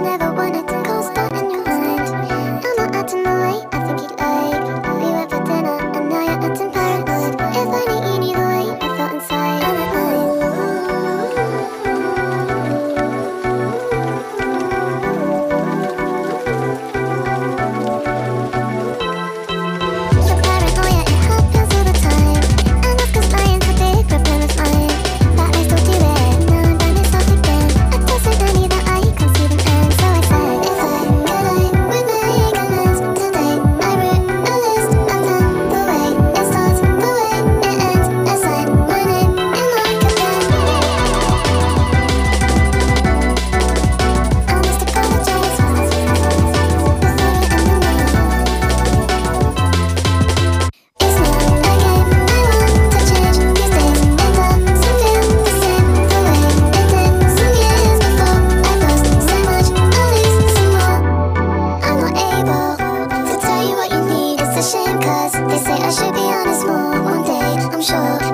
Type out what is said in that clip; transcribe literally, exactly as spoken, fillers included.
never wanted to co-star in your mind. I'm not acting the way I think you'd like. We went for dinner and now you're acting paranoid. If only you knew the way I felt inside. Your paranoia, it happens all the time. And that's 'cause lying's a big problem of mine. But I still do it, now I'm by myself again. I told so many that I can't see them end. So I said, if I could aim with my guns today, I wrote a list of them. The way it starts, the way it ends. I signed my name in mark again. I must apologize before we end the night. It's not a game I want to change. These days it doesn't feel the same. The way it did some years before. I lost so much, I'll lose some more. I'm not able to tell you what you need. It's a shame 'cause they say I should be honest more. One day I'm sure